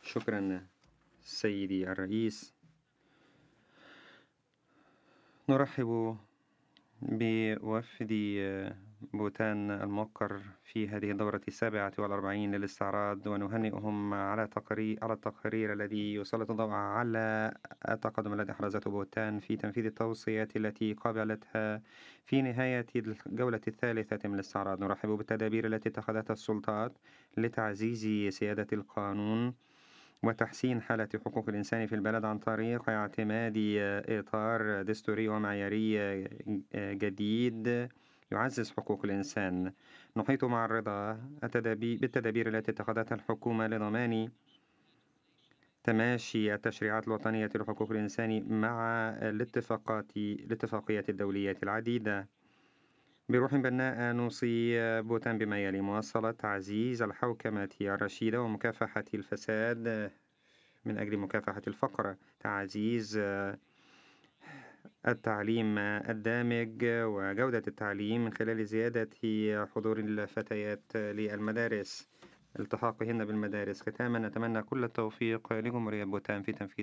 شكرا سيدي الرئيس. نرحب بوفد بوتان الموقر في هذه الدورة 47 للاستعراض، ونهنئهم على التقرير الذي يسلط الضوء على التقدم الذي أحرزته بوتان في تنفيذ التوصيات التي قابلتها في نهاية الجولة الثالثة من الاستعراض. نرحب بالتدابير التي اتخذتها السلطات لتعزيز سيادة القانون وتحسين حالة حقوق الإنسان في البلد عن طريق اعتماد إطار دستوري ومعياري جديد يعزز حقوق الإنسان. نحيط مع الرضا بالتدابير التي اتخذتها الحكومة لضمان تماشي التشريعات الوطنية لحقوق الإنسان مع الاتفاقيات الدولية العديدة. بروح بناء نوصي بوتان بما يلي: مواصلة تعزيز الحوكمة الرشيدة ومكافحة الفساد من أجل مكافحة الفقر، تعزيز التعليم الدامج وجودة التعليم من خلال زيادة حضور الفتيات للمدارس، التحاقهن بالمدارس. ختاما، نتمنى كل التوفيق لجمهورية بوتان في تنفيذ